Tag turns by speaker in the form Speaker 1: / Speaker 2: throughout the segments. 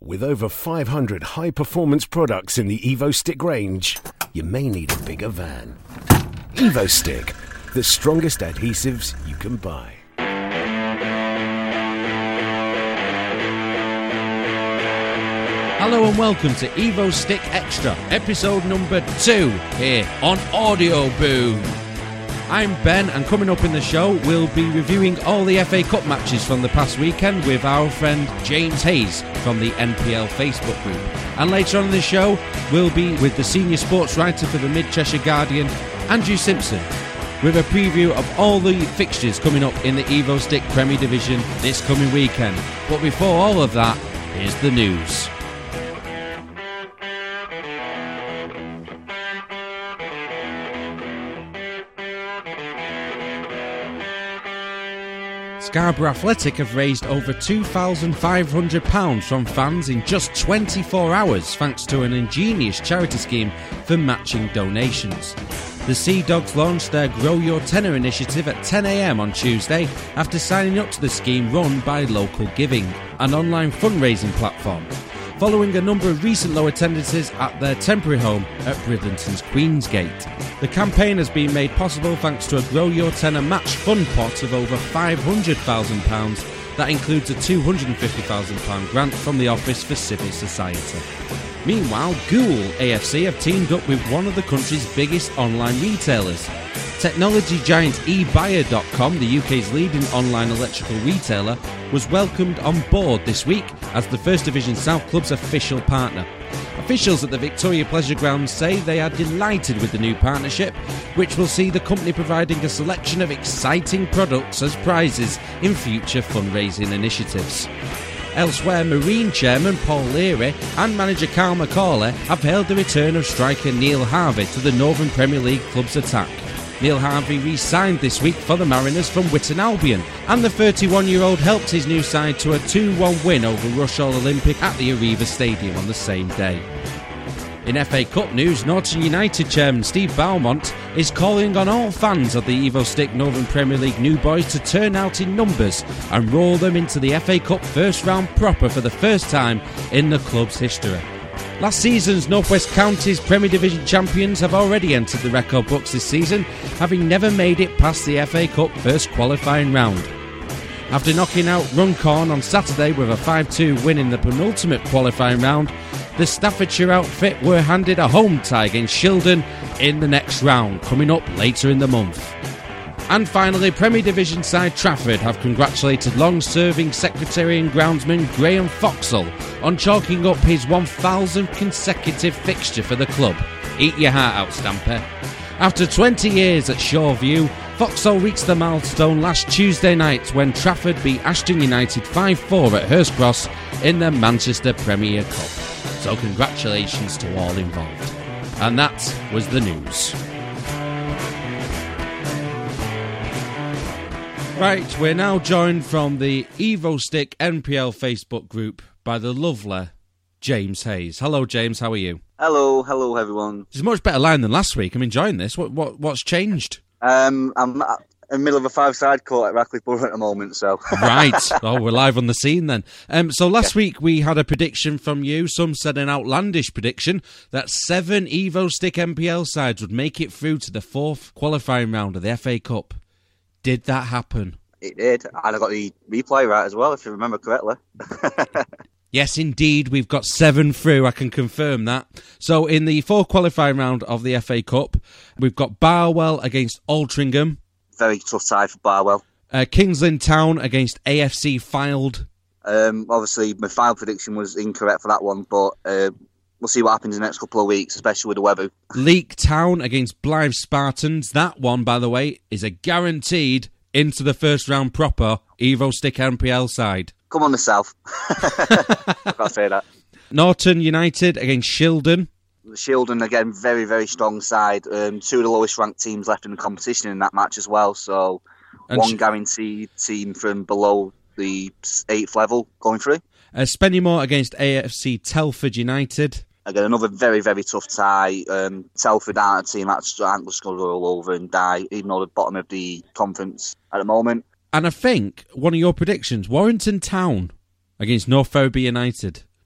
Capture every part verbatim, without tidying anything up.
Speaker 1: With over five hundred high-performance products in the EvoStick range, you may need a bigger van. EvoStick, the strongest adhesives you can buy.
Speaker 2: Hello and welcome to EvoStick Extra, episode number two, here on Audio Boom. I'm Ben, and coming up in the show, we'll be reviewing all the F A Cup matches from the past weekend with our friend James Hayes from the N P L Facebook group. And later on in the show, we'll be with the senior sports writer for the Mid-Cheshire Guardian, Andrew Simpson, with a preview of all the fixtures coming up in the EvoStick Premier Division this coming weekend. But before all of that, here's the news. Scarborough Athletic have raised over two thousand five hundred pounds from fans in just twenty-four hours thanks to an ingenious charity scheme for matching donations. The Sea Dogs launched their Grow Your Tenor initiative at ten a.m. on Tuesday after signing up to the scheme run by Local Giving, an online fundraising platform, following a number of recent low attendances at their temporary home at Bridlington's Queensgate. The campaign has been made possible thanks to a Grow Your Tenor match fund pot of over five hundred thousand pounds that includes a two hundred fifty thousand pounds grant from the Office for Civil Society. Meanwhile, Ghoul A F C have teamed up with one of the country's biggest online retailers. Technology giant e buyer dot com, the U K's leading online electrical retailer, was welcomed on board this week as the First Division South Club's official partner. Officials at the Victoria Pleasure Ground say they are delighted with the new partnership, which will see the company providing a selection of exciting products as prizes in future fundraising initiatives. Elsewhere, Marine chairman Paul Leary and manager Carl McCauley have hailed the return of striker Neil Harvey to the Northern Premier League club's attack. Neil Harvey re-signed this week for the Mariners from Witton Albion, and the thirty-one-year-old helped his new side to a two one win over Rushall Olympic at the Arriva Stadium on the same day. In F A Cup news, Norton United chairman Steve Beaumont is calling on all fans of the EvoStick Northern Premier League new boys to turn out in numbers and roll them into the F A Cup first round proper for the first time in the club's history. Last season's North West Counties Premier Division champions have already entered the record books this season, having never made it past the F A Cup first qualifying round. After knocking out Runcorn on Saturday with a five two win in the penultimate qualifying round, the Staffordshire outfit were handed a home tie against Shildon in the next round, coming up later in the month. And finally, Premier Division side Trafford have congratulated long-serving secretary and groundsman Graham Foxall on chalking up his one thousandth consecutive fixture for the club. Eat your heart out, Stamper. After twenty years at Shoreview, Foxall reached the milestone last Tuesday night when Trafford beat Ashton United five four at Hurst Cross in the Manchester Premier Cup. So congratulations to all involved. And that was the news. Right, we're now joined from the EvoStick N P L Facebook group by the lovely James Hayes. Hello, James. How are you?
Speaker 3: Hello, hello, everyone.
Speaker 2: It's a much better line than last week. I'm enjoying this. What, what, what's changed?
Speaker 3: Um, I'm in the middle of a five-side court at Ratcliffe Borough at the moment, so...
Speaker 2: Right. Oh, we're live on the scene then. Um, so last yeah. week we had a prediction from you. Some said an outlandish prediction that seven EvoStick N P L sides would make it through to the fourth qualifying round of the F A Cup. Did that happen?
Speaker 3: It did, and I got the replay right as well, if you remember correctly.
Speaker 2: Yes, indeed, we've got seven through, I can confirm that. So in the fourth qualifying round of the F A Cup, we've got Barwell against Altrincham.
Speaker 3: Very tough tie for Barwell.
Speaker 2: Uh, Kingsland Town against A F C Fylde.
Speaker 3: Um, obviously, my final prediction was incorrect for that one, but uh, we'll see what happens in the next couple of weeks, especially with the weather.
Speaker 2: Leek Town against Blythe Spartans. That one, by the way, is a guaranteed into the first round proper EvoStick N P L side.
Speaker 3: Come on the South. I've got to say that.
Speaker 2: Norton United against Shildon.
Speaker 3: Shildon, again, very, very strong side. Um, two of the lowest ranked teams left in the competition in that match as well. So and one sh- guaranteed team from below the eighth level going through.
Speaker 2: Uh, Spennymoor against A F C Telford United.
Speaker 3: Again, another very, very tough tie. Um, Telford aren't a team that's going to go all over and die, even though they're bottom of the conference at the moment.
Speaker 2: And I think one of your predictions, Warrington Town against North Ferriby United.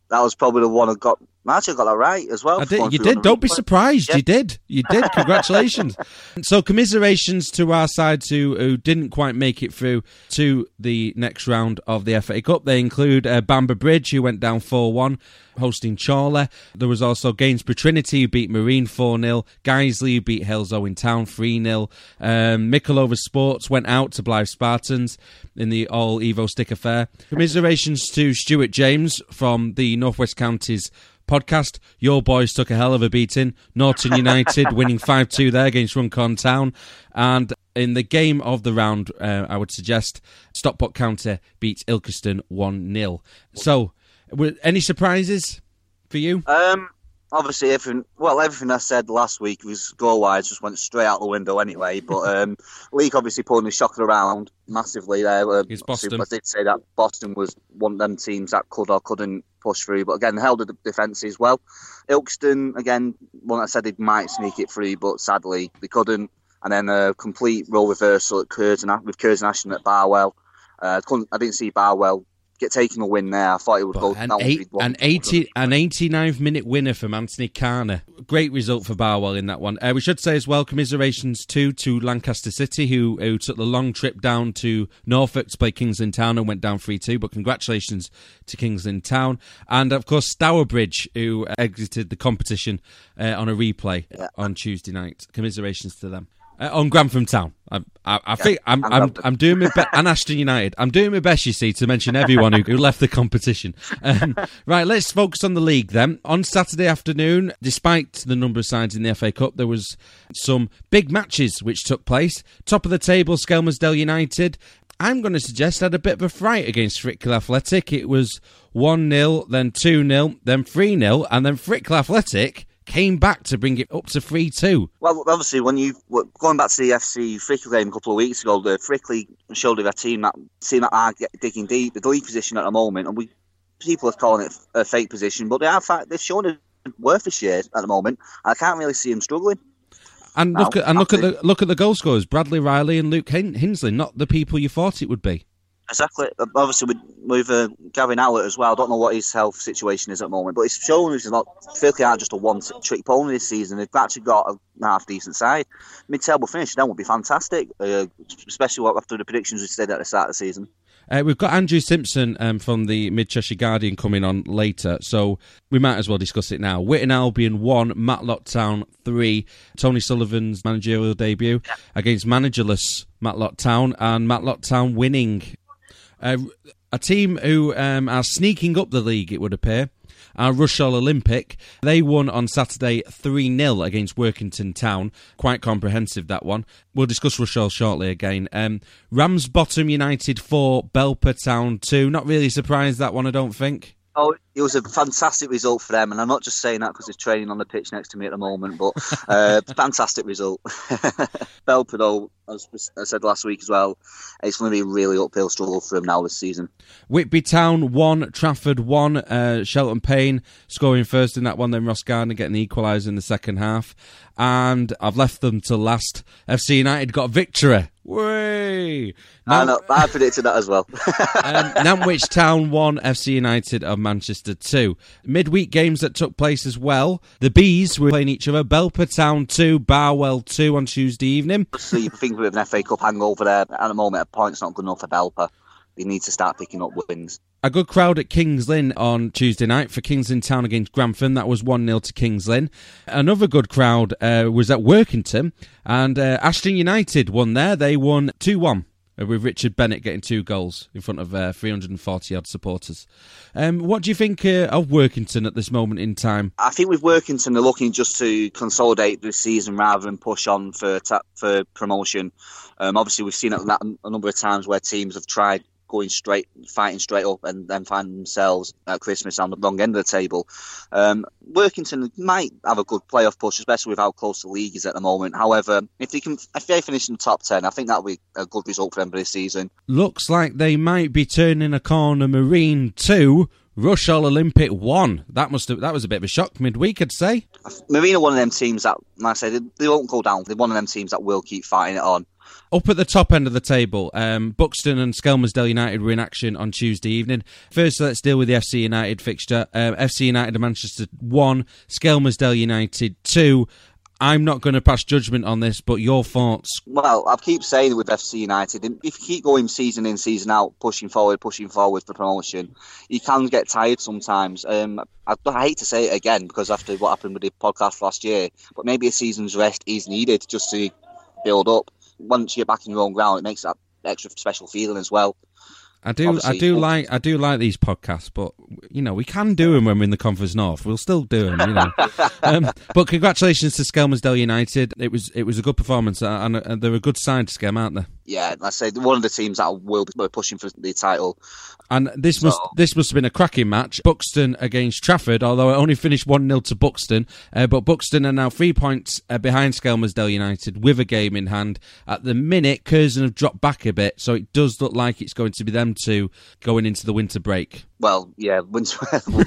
Speaker 3: that was probably the one I got. Actually, I got that right as well.
Speaker 2: I did, you did. Don't be surprised. Yeah. You did. You did. Congratulations. So, commiserations to our side who, who didn't quite make it through to the next round of the F A Cup. They include uh, Bamber Bridge, who went down four one, hosting Chorley. There was also Gainsborough Trinity, who beat Marine four nil. Guiseley, who beat Hales Owen Town three nil. Um, Mickleover Sports went out to Blythe Spartans in the All Evo Stick Affair. Commiserations to Stuart James from the North West Counties podcast. Your boys took a hell of a beating. Norton United winning five two there against Runcorn Town. And in the game of the round, uh, I would suggest Stockport County beat Ilkeston one nil. So, were any surprises for you?
Speaker 3: Um, obviously, everything, well, everything I said last week was goal-wise just went straight out the window anyway. But um, Leek obviously pulling the shocker around massively there. Uh,
Speaker 2: it's Boston.
Speaker 3: I did say that Boston was one of them teams that could or couldn't push through, but again, held the defences well. Ilkeston, again, one that said they might sneak it through, but sadly they couldn't. And then a complete role reversal at Curzon, with Curzon Ashton at Barwell. Uh, I didn't see Barwell get taking a win there. I thought it would
Speaker 2: but
Speaker 3: go
Speaker 2: an, eight, an eighty an eighty-ninth minute winner from Anthony Carner. Great result for Barwell in that one. Uh, we should say as well, commiserations too to Lancaster City, who who took the long trip down to Norfolk to play Kingsland Town and went down three two. But congratulations to Kingsland Town, and of course Stourbridge, who exited the competition uh, on a replay yeah. on Tuesday night. Commiserations to them. Uh, on Grantham Town, I, I, I think I'm, I'm, I'm doing my best. And Ashton United, I'm doing my best. You see, to mention everyone who, who left the competition. Um, right, let's focus on the league then. On Saturday afternoon, despite the number of sides in the F A Cup, there was some big matches which took place. Top of the table, Skelmersdale United. I'm going to suggest had a bit of a fright against Frickle Athletic. It was one nil, then two nil, then three nil, and then Frickle Athletic came back to bring it up to three two.
Speaker 3: Well, obviously, when you going back to the F C Frickle game a couple of weeks ago, the Frickley showed a team that team that are digging deep, the league position at the moment, and we people are calling it a fake position, but they are fact they've shown a worth this year at the moment. I can't really see them struggling.
Speaker 2: And look no, at and look at the look at the goal scorers: Bradley Riley and Luke Hinsley, not the people you thought it would be.
Speaker 3: Exactly. Obviously, with, with uh, Gavin Howlett as well, I don't know what his health situation is at the moment, but it's shown he's not, Frickle aren't just a one-trick pony this season. They've actually got a half-decent side. Mid-table finish, that would be fantastic, uh, especially after the predictions we said at the start of the season.
Speaker 2: Uh, we've got Andrew Simpson um, from the Mid-Cheshire Guardian coming on later, so we might as well discuss it now. Witton Albion one, Matlock Town three. Tony Sullivan's managerial debut yeah. against managerless Matlock Town, and Matlock Town winning. Uh, a team who um, are sneaking up the league, it would appear, are Rushall Olympic. They won on Saturday three nil against Workington Town. Quite comprehensive, that one. We'll discuss Rushall shortly again. Um, Ramsbottom United four, Belper Town two. Not really surprised, that one, I don't think.
Speaker 3: Oh, it was a fantastic result for them, and I'm not just saying that because they're training on the pitch next to me at the moment, but uh, fantastic result. Belper, though, as I said last week as well, it's going to be a really uphill struggle for them now this season.
Speaker 2: Whitby Town one, Trafford one, uh, Shelton Payne scoring first in that one, then Ross Gardner getting the equaliser in the second half. And I've left them to last. F C United got a victory. Way!
Speaker 3: I know, I predicted that as well.
Speaker 2: um, Nantwich Town one, F C United of Manchester two. Midweek games that took place as well. The Bees were playing each other. Belper Town two, Barwell two on Tuesday evening.
Speaker 3: So you think with an F A Cup hangover there at the moment, a point's not good enough for Belper. They need to start picking up wins.
Speaker 2: A good crowd at Kings Lynn on Tuesday night for Kingsland Town against Grantham. That was one nil to Kings Lynn. Another good crowd uh, was at Workington, and uh, Ashton United won there. They won two one, uh, with Richard Bennett getting two goals in front of uh, three hundred forty odd supporters. Um, what do you think uh, of Workington at this moment in time?
Speaker 3: I think with Workington, they're looking just to consolidate this season rather than push on for ta- for promotion. Um, obviously, we've seen it that a number of times where teams have tried going straight, fighting straight up, and then find themselves at Christmas on the wrong end of the table. Um, Workington might have a good playoff push, especially with how close the league is at the moment. However, if they can, if they finish in the top ten, I think that would be a good result for them for this season.
Speaker 2: Looks like they might be turning a corner. Marine two, Rushall Olympic one. That must have, that was a bit of a shock midweek, I'd say.
Speaker 3: Marine are one of them teams that, like I say, they, they won't go down. They're one of them teams that will keep fighting it on.
Speaker 2: Up at the top end of the table, um, Buxton and Skelmersdale United were in action on Tuesday evening. First, let's deal with the F C United fixture. Um, F C United of Manchester one, Skelmersdale United two. I'm not going to pass judgment on this, but your thoughts?
Speaker 3: Well, I keep saying with F C United, if you keep going season in, season out, pushing forward, pushing forward for promotion, you can get tired sometimes. Um, I, I hate to say it again, because after what happened with the podcast last year, but maybe a season's rest is needed just to build up. Once you're back in your own ground, it makes that extra special feeling as well.
Speaker 2: I do, Obviously, I do like, I do like these podcasts, but you know we can do them when we're in the Conference North. We'll still do them, you know. um, but congratulations to Skelmersdale United. It was, it was a good performance, and, and they're a good side to Skem, aren't they?
Speaker 3: Yeah, I say one of the teams that will be pushing for the title.
Speaker 2: And this
Speaker 3: so.
Speaker 2: must, this must have been a cracking match. Buxton against Trafford, although it only finished one nil to Buxton. Uh, but Buxton are now three points uh, behind Skelmersdale United with a game in hand. At the minute, Curzon have dropped back a bit, so it does look like it's going to be them two going into the winter break.
Speaker 3: Well, yeah, winter. um,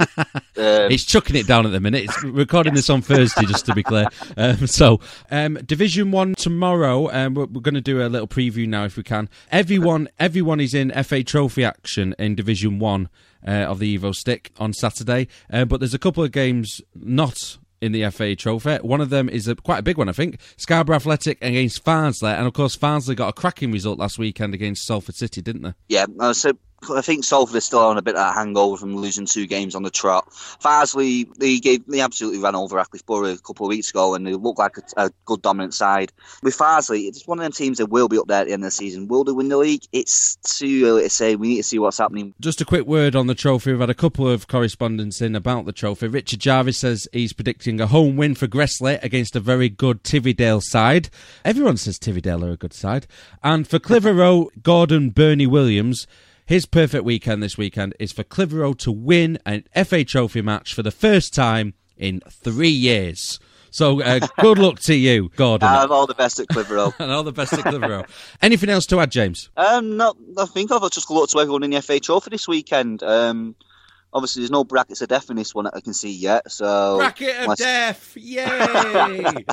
Speaker 2: it's chucking it down at the minute. It's recording this on Thursday, just to be clear. Um, so, um, Division One tomorrow. Um, we're, we're going to do a little preview now, if we can. Everyone, everyone is in F A Trophy action in Division One uh, of the Evo Stick on Saturday. Uh, but there's a couple of games not in the F A Trophy. One of them is a, quite a big one, I think. Scarborough Athletic against Farnsley, and of course Farnsley got a cracking result last weekend against Salford City, didn't they?
Speaker 3: Yeah, uh, so I think Salford is still on a bit of a hangover from losing two games on the trot. Farnsley, they gave they absolutely ran over Radcliffe Borough a couple of weeks ago, and they look like a, a good dominant side. With Farnsley, it's one of them teams that will be up there at the end of the season. Will they win the league? It's too early to say. We need to see what's happening.
Speaker 2: Just a quick word on the trophy. We've had a couple of correspondents in about the trophy. Richard Jarvis says he's predicting a home win for Gressley against a very good Tividale side. Everyone says Tividale are a good side. And for Clitheroe, Gordon Bernie Williams, his perfect weekend this weekend is for Clitheroe to win an F A Trophy match for the first time in three years. So uh, good luck to you, Gordon.
Speaker 3: Uh, all the best at Clitheroe.
Speaker 2: And all the best at Clitheroe. Anything else to add, James?
Speaker 3: Um, not I think of. I'll just good luck to everyone in the F A Trophy this weekend. Um, obviously, there's no brackets of death in this one that I can see yet. So
Speaker 2: bracket of death, yay!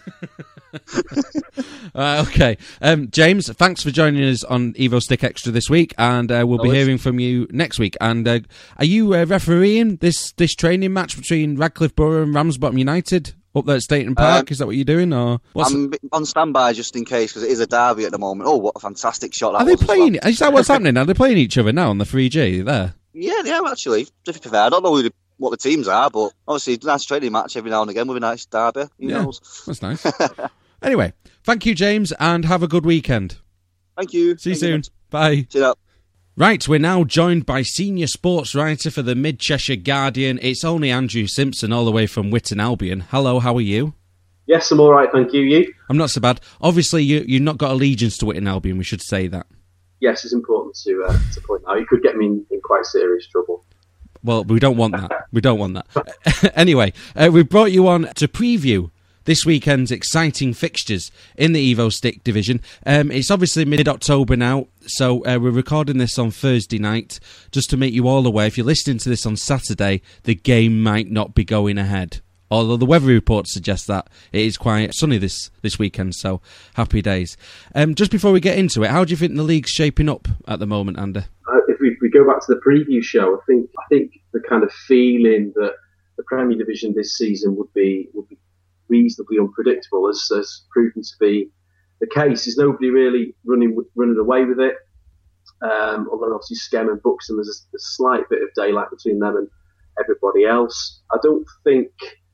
Speaker 2: uh, okay, um, James, thanks for joining us on Evo Stick Extra this week, and uh, we'll no be hearing from you next week. And uh, are you uh, refereeing this this training match between Radcliffe Borough and Ramsbottom United up there at Stainton Park? Um, is that what you're doing, or what's
Speaker 3: I'm it? on standby just in case, because it is a derby at the moment. Oh, what a fantastic shot that
Speaker 2: are was! Are they playing?
Speaker 3: Well.
Speaker 2: Is that what's happening? Are they playing each other now on the three G there?
Speaker 3: Yeah, they are actually. To be fair, I don't know who the, what the teams are, but obviously a nice training match every now and again with a nice derby. Who
Speaker 2: yeah,
Speaker 3: knows?
Speaker 2: That's nice. Anyway, thank you, James, and have a good weekend.
Speaker 3: Thank you.
Speaker 2: See you
Speaker 3: thank
Speaker 2: soon.
Speaker 3: You.
Speaker 2: Bye.
Speaker 3: See you up.
Speaker 2: Right, we're now joined by senior sports writer for the Mid-Cheshire Guardian. It's only Andrew Simpson, all the way from Witton Albion. Hello, how are you?
Speaker 4: Yes, I'm all right, thank you. You?
Speaker 2: I'm not so bad. Obviously, you, you've not got allegiance to Witton Albion, we should say that.
Speaker 4: Yes, it's important to uh, to point out. You could get me in, in quite serious trouble.
Speaker 2: Well, we don't want that. We don't want that. Anyway, uh, we brought you on to preview this weekend's exciting fixtures in the Evo Stick division. Um, it's obviously mid-October now, so uh, we're recording this on Thursday night. Just to make you all aware, if you're listening to this on Saturday, the game might not be going ahead. Although the weather report suggests that it is quite sunny this, this weekend, so happy days. Um, just before we get into it, how do you think the league's shaping up at the moment, Andy?
Speaker 4: Uh, if we, we go back to the preview show, I think I think the kind of feeling that the Premier Division this season would be would be reasonably unpredictable has, has proven to be the case. There's nobody really running running away with it. Um, although obviously Skem and Buxton, there's a, a slight bit of daylight between them and everybody else. I don't think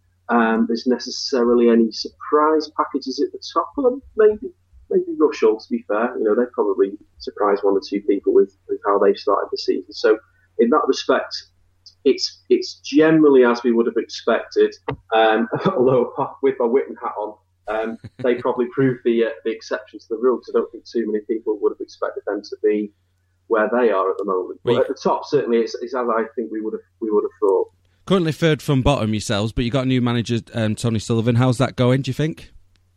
Speaker 4: um, there's necessarily any surprise packages at the top. Well, maybe maybe Rushall, to be fair. You know, they probably surprised one or two people with, with how they've started the season. So in that respect, It's it's generally as we would have expected, um, although with my Witton hat on, um, they probably proved the uh, the exception to the rule, because I don't think too many people would have expected them to be where they are at the moment. But at the top, certainly, it's, it's as I think we would have we would have thought.
Speaker 2: Currently third from bottom yourselves, but you got a new manager, um, Tony Sullivan. How's that going, do you think?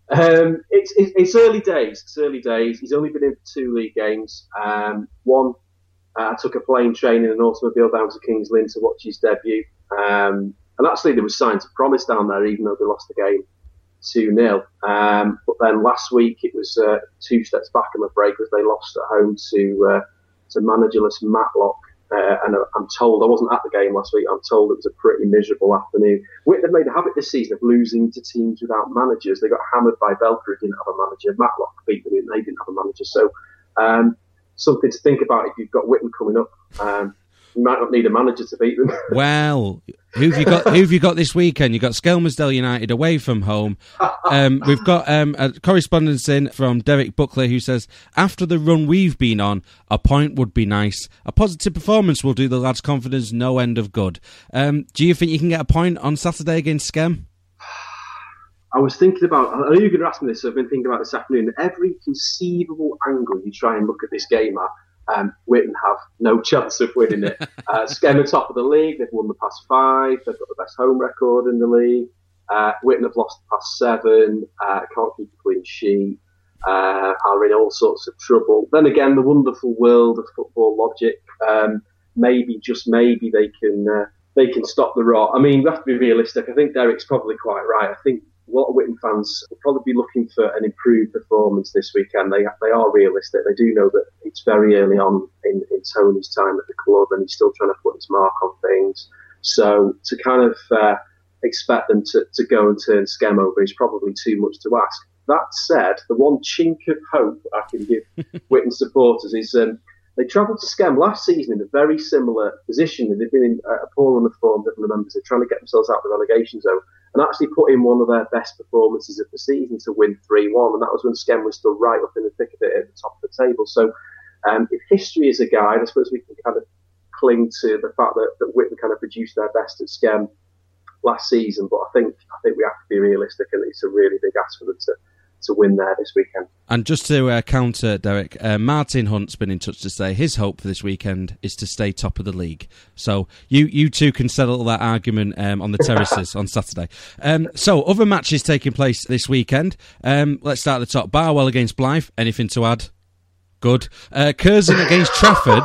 Speaker 4: Um, it's, it's it's early days. It's early days. He's only been in for two league games. Um, one. Uh, I took a plane train in an automobile down to Kings Lynn to watch his debut. Um, and actually, there was signs of promise down there, even though they lost the game two nil. Um, but then last week it was uh, two steps back, I'm afraid, because they lost at home to uh, to managerless Matlock. Uh, and I'm told, I wasn't at the game last week, I'm told it was a pretty miserable afternoon. They've made a habit this season of losing to teams without managers. They got hammered by Belper, who didn't have a manager. Matlock beat them, and they didn't have a manager. So um, something to think about if you've got Whitton coming up. Um, you might not need a manager to beat them.
Speaker 2: Well, who've you got? Who've you got this weekend? You've got Skelmersdale United away from home. Um, we've got um, a correspondence in from Derek Buckley, who says, after the run we've been on, a point would be nice. A positive performance will do the lads' confidence no end of good. Um, do you think you can get a point on Saturday against Skem?
Speaker 4: I was thinking about, I know you're going to ask me this, so I've been thinking about this afternoon. Every conceivable angle you try and look at this game at, Um, Whitton have no chance of winning it. Uh, Skem are top of the league. They've won the past five. They've got the best home record in the league. Uh, Whitton have lost the past seven. Uh, can't keep a clean sheet. Uh, are in all sorts of trouble. Then again, the wonderful world of football logic. Um, maybe, just maybe, they can uh, they can stop the rot. I mean, we have to be realistic. I think Derek's probably quite right. I think a lot of Whitton fans will probably be looking for an improved performance this weekend. They they are realistic. They do know that it's very early on in, in Tony's time at the club, and he's still trying to put his mark on things. So to kind of uh, expect them to, to go and turn Skem over is probably too much to ask. That said, the one chink of hope I can give Whitton supporters is um, they travelled to Skem last season in a very similar position. They've been in a poor run of form, different members. They're trying to get themselves out of the relegation zone, and actually put in one of their best performances of the season to win three one, and that was when Skem was still right up in the thick of it at the top of the table. So um, if history is a guide, I suppose we can kind of cling to the fact that, that Whitton kind of produced their best at Skem last season, but I think I think we have to be realistic, and it's a really big ask for them to, to win there this weekend.
Speaker 2: And just to uh, counter, Derek, uh, Martin Hunt's been in touch to say his hope for this weekend is to stay top of the league. So you you two can settle that argument um, on the terraces on Saturday. Um, so other matches taking place this weekend. Um, let's start at the top. Barwell against Blyth. Anything to add? Good. Uh, Curzon against Trafford.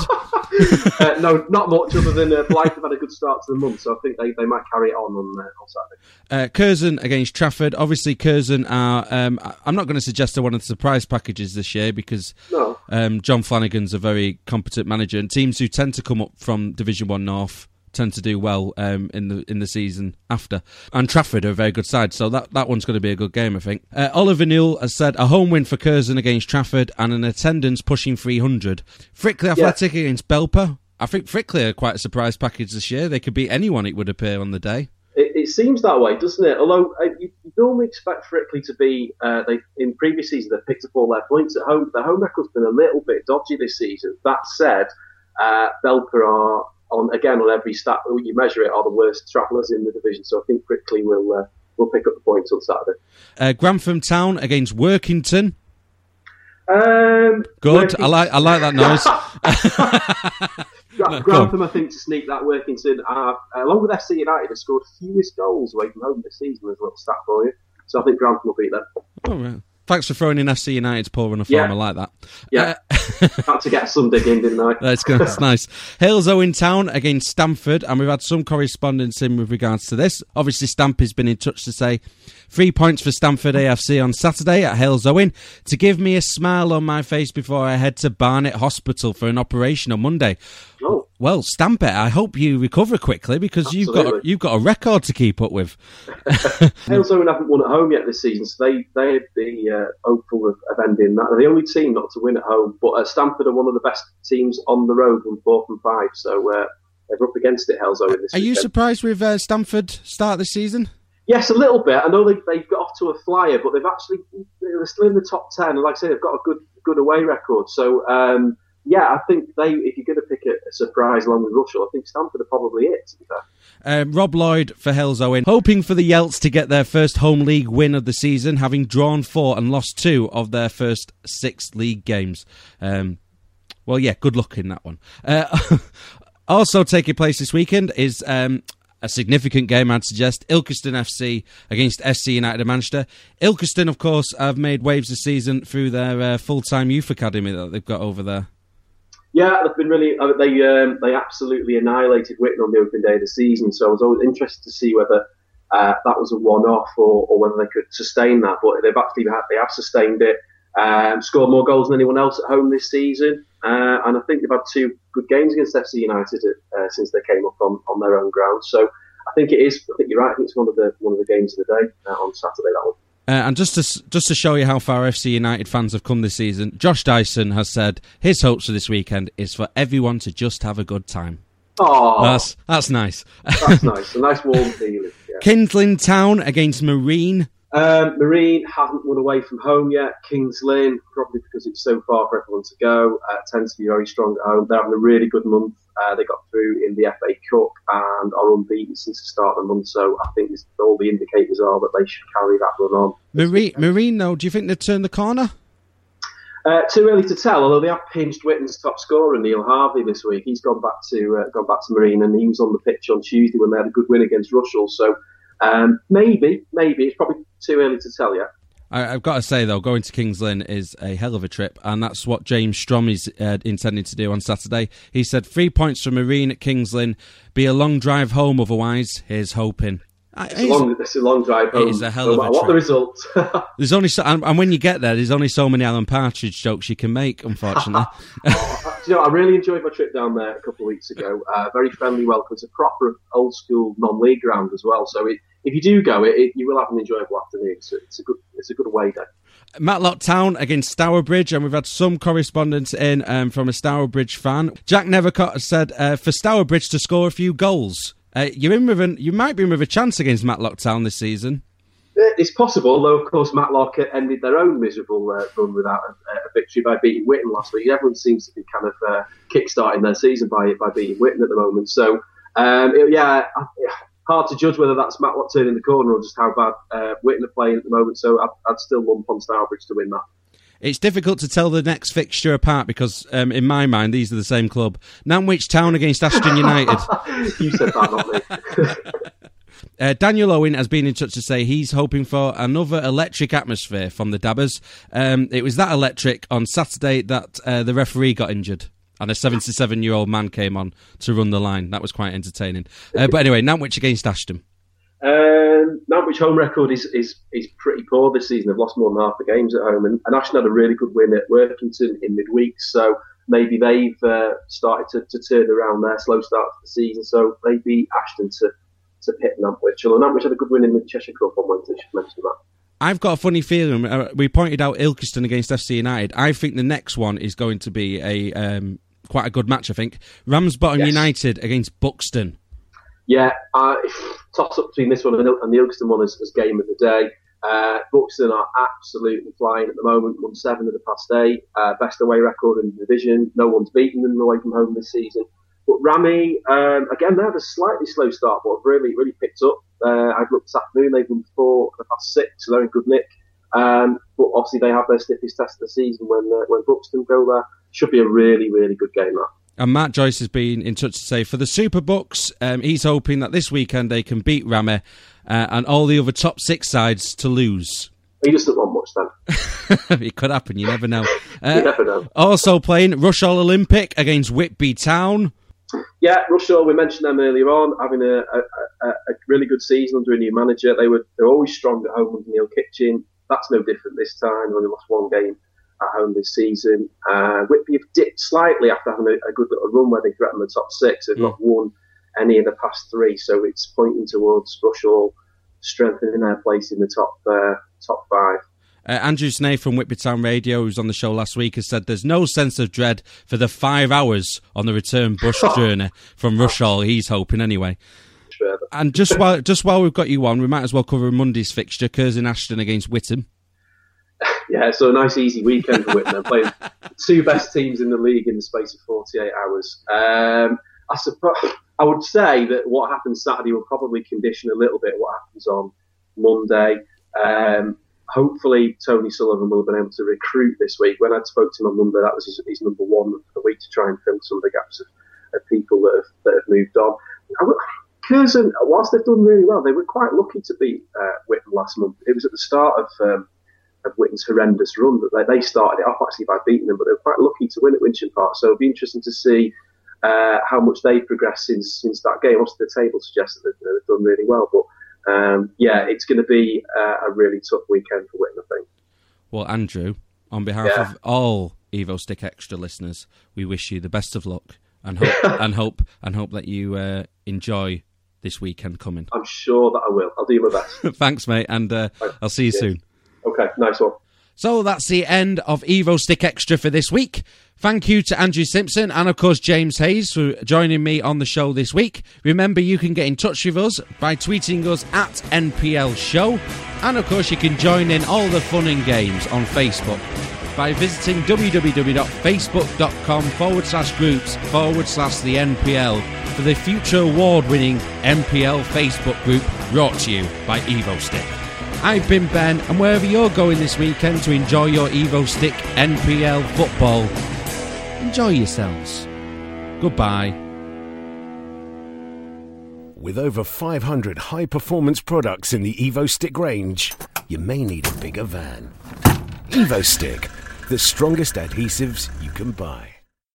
Speaker 4: uh, no, not much other than uh, Blyth have had a good start to the month, so I think they, they might carry it on on, uh, on Saturday.
Speaker 2: Uh, Curzon against Trafford. Obviously, Curzon are. Um, I'm not going to suggest they're one of the surprise packages this year because
Speaker 4: no.
Speaker 2: um, John Flanagan's a very competent manager, and teams who tend to come up from Division One North tend to do well um, in the in the season after. And Trafford are a very good side, so that, that one's going to be a good game, I think. Uh, Oliver Newell has said a home win for Curzon against Trafford and an attendance pushing three hundred. Frickley Athletic yeah. against Belper. I think Frickley are quite a surprise package this year. They could beat anyone, it would appear, on the day.
Speaker 4: It, it seems that way, doesn't it? Although uh, you, you normally expect Frickley to be, uh, they in previous seasons they've picked up all their points at home. Their home record's been a little bit dodgy this season. That said, uh, Belper are on again on every stat that you measure it are the worst travellers in the division. So I think Frickley will uh, will pick up the points on Saturday.
Speaker 2: Uh, Grantham Town against Workington.
Speaker 4: Um,
Speaker 2: Good. Working... I like I like that noise.
Speaker 4: no, Grantham, I think, to sneak that Workington, uh, along with F C United, have scored fewest goals away from home this season. There's a little stat for you. So I think Grantham will beat them.
Speaker 2: Oh, right. Thanks for throwing in F C United's poor run of form.
Speaker 4: Yeah.
Speaker 2: I like that.
Speaker 4: Yeah. Uh, had to get some digging, didn't I?
Speaker 2: That's good. That's nice. Hales Owen Town against Stamford, and we've had some correspondence in with regards to this. Obviously, Stampy's been in touch to say three points for Stamford A F C on Saturday at Hales Owen to give me a smile on my face before I head to Barnet Hospital for an operation on Monday.
Speaker 4: Oh.
Speaker 2: Well, Stampy, I hope you recover quickly because
Speaker 4: Absolutely.
Speaker 2: you've got you've got a record to keep up with.
Speaker 4: Hales Owen haven't won at home yet this season, so they they'd be uh, hopeful of, of ending that. They're the only team not to win at home, but uh, Stamford are one of the best teams on the road, from fourth and five, so uh, they're up against it. Hales Owen this
Speaker 2: Are
Speaker 4: weekend.
Speaker 2: you surprised with uh, Stamford start this season?
Speaker 4: Yes, a little bit. I know they've, they've got off to a flyer, but they've actually they're still in the top ten, and like I say, they've got a good good away record. So. Um, Yeah, I think they. If you're going to pick a, a surprise along with Russell, I think Stamford are probably it, to be fair.
Speaker 2: Um, Rob Lloyd for Hales Owen, hoping for the Yelts to get their first home league win of the season, having drawn four and lost two of their first six league games. Um, well, yeah, good luck in that one. Uh, also taking place this weekend is um, a significant game, I'd suggest. Ilkeston F C against F C United of Manchester. Ilkeston, of course, have made waves this season through their uh, full-time youth academy that they've got over there.
Speaker 4: Yeah, they've been really. Uh, they um, they absolutely annihilated Whitton on the opening day of the season. So I was always interested to see whether uh, that was a one-off, or, or whether they could sustain that. But they've actually had, they have sustained it. Um, scored more goals than anyone else at home this season, uh, and I think they've had two good games against F C United uh, since they came up on, on their own ground. So I think it is. I think you're right. I think it's one of the one of the games of the day uh, on Saturday. That one.
Speaker 2: Uh, and just to just to show you how far F C United fans have come this season, Josh Dyson has said his hopes for this weekend is for everyone to just have a good time.
Speaker 4: Oh,
Speaker 2: that's that's nice.
Speaker 4: That's nice. A nice warm feeling. Yeah.
Speaker 2: Kingsland Town against Marine.
Speaker 4: Um, Marine haven't won away from home yet. Kings Lynn, probably because it's so far for everyone to go, uh, tends to be very strong at home. They're having a really good month. Uh, they got through in the F A Cup and are unbeaten since the start of the month. So I think this, all the indicators are that they should carry that run on.
Speaker 2: Marine, Marine though, do you think they've turned the corner?
Speaker 4: Uh, too early to tell. Although they have pinched Witten's top scorer, Neil Harvey, this week. He's gone back to uh, gone back to Marine, and he was on the pitch on Tuesday when they had a good win against Rushall. So. Um, maybe, maybe. It's probably too early to tell yet.
Speaker 2: I, I've got to say, though, going to Kings Lynn is a hell of a trip, and that's what James Strom is uh, intending to do on Saturday. He said, three points for Marine at Kings Lynn, be a long drive home otherwise, here's hoping.
Speaker 4: It's, it's, a, long, it's a long drive home.
Speaker 2: It is a hell of a trip.
Speaker 4: What the result?
Speaker 2: There's only so, and, and when you get there, there's only so many Alan Partridge jokes you can make, unfortunately.
Speaker 4: oh, you know, I really enjoyed my trip down there a couple of weeks ago. Uh, very friendly welcome. It's a proper old school non-league ground as well. So it, if you do go, it, it, you will have an enjoyable afternoon. So it's a good, it's a good away day.
Speaker 2: Matlock Town against Stourbridge, and we've had some correspondence in um, from a Stourbridge fan. Jack Nethercott has said uh, for Stourbridge to score a few goals. Uh, you're in with an, you might be in with a chance against Matlock Town this season.
Speaker 4: It's possible, though, of course, Matlock ended their own miserable uh, run without a, a victory by beating Witten last week. Everyone seems to be kind of uh, kick-starting their season by by beating Witten at the moment. So, um, it, yeah, hard to judge whether that's Matlock turning the corner or just how bad uh, Witten are playing at the moment. So I'd, I'd still lump on Stourbridge to win that.
Speaker 2: It's difficult to tell the next fixture apart because, um, in my mind, these are the same club. Nantwich Town against Ashton United.
Speaker 4: You said that, not me.
Speaker 2: uh, Daniel Owen has been in touch to say he's hoping for another electric atmosphere from the Dabbers. Um, it was that electric on Saturday that uh, the referee got injured and a seventy-seven-year-old man came on to run the line. That was quite entertaining. Uh, but anyway, Nantwich against Ashton.
Speaker 4: Um, Nantwich home record is, is is pretty poor this season. They've lost more than half the games at home, and, and Ashton had a really good win at Workington in midweek. So maybe they've uh, started to, to turn around their slow start to the season. So maybe Ashton to to hit Nantwich. Although Nantwich had a good win in the Cheshire Cup on Wednesday. I should mention that.
Speaker 2: I've got a funny feeling. Uh, we pointed out Ilkeston against F C United. I think the next one is going to be a um, quite a good match. I think Ramsbottom yes. United against Buxton.
Speaker 4: Yeah, uh, toss up between this one and the Ilkeston one as, as game of the day. Uh, Buxton are absolutely flying at the moment, won seven of the past eight. Uh, best away record in the division. No one's beaten them away from home this season. But Rami, um, again, they had a slightly slow start, but have really, really picked up. Uh, I've looked this afternoon, they've won four of the past six, so they're in good nick. Um, but obviously they have their stiffest test of the season when uh, when Buxton go there. Should be a really, really good game, that.
Speaker 2: And Matt Joyce has been in touch to say for the Super Bucks, um, he's hoping that this weekend they can beat Rame uh, and all the other top six sides to lose.
Speaker 4: He doesn't want much then.
Speaker 2: It could happen, you never know. Uh,
Speaker 4: you never know.
Speaker 2: Also playing Rushall Olympic against Whitby Town.
Speaker 4: Yeah, Rushall, we mentioned them earlier on, having a, a, a, a really good season under a new manager. They were they're always strong at home under Neil Kitchen. That's no different this time. They only lost one game at home this season. Uh, Whitby have dipped slightly after having a, a good little run where they threatened the top six. They've mm. not won any of the past three, so it's pointing towards Rushall strengthening their place in the top uh, top five.
Speaker 2: Uh, Andrew Snay from Whitby Town Radio, who was on the show last week, has said there's no sense of dread for the five hours on the return bus journey from Rushall. He's hoping anyway. And just while just while we've got you on, we might as well cover Monday's fixture, Curzon Ashton against Whittam.
Speaker 4: Yeah, so a nice easy weekend for Whittam. They're playing two best teams in the league in the space of forty-eight hours. Um, I suppose I would say that what happens Saturday will probably condition a little bit what happens on Monday. Um, hopefully, Tony Sullivan will have been able to recruit this week. When I spoke to him on Monday, that was his, his number one for the week to try and fill some of the gaps of, of people that have, that have moved on. Curzon, whilst they've done really well, they were quite lucky to beat uh, Whittam last month. It was at the start of um, of Whittam's horrendous run that they, they started it off actually by beating them, but they were quite lucky to win at Wincham Park. So it'll be interesting to see uh, how much they've progressed since since that game. Obviously, the table suggests that they've, they've done really well, but um, yeah, it's going to be uh, a really tough weekend for Witten, I think.
Speaker 2: Well, Andrew, on behalf yeah. of all Evo Stick Extra listeners, we wish you the best of luck and hope and hope and hope that you uh, enjoy this weekend coming.
Speaker 4: I'm sure that I will. I'll do my best.
Speaker 2: Thanks, mate, and uh, I'll see you yes. soon.
Speaker 4: Okay, nice one.
Speaker 2: So that's the end of Evo Stick Extra for this week. Thank you to Andrew Simpson and, of course, James Hayes for joining me on the show this week. Remember, you can get in touch with us by tweeting us at N P L Show. And, of course, you can join in all the fun and games on Facebook by visiting www.facebook.com forward slash groups forward slash the N P L for the future award-winning N P L Facebook group brought to you by Evo Stick. I've been Ben, and wherever you're going this weekend to enjoy your Evo Stick N P L football, enjoy yourselves. Goodbye.
Speaker 1: With over five hundred high-performance products in the Evo Stick range, you may need a bigger van. Evo Stick, the strongest adhesives you can buy.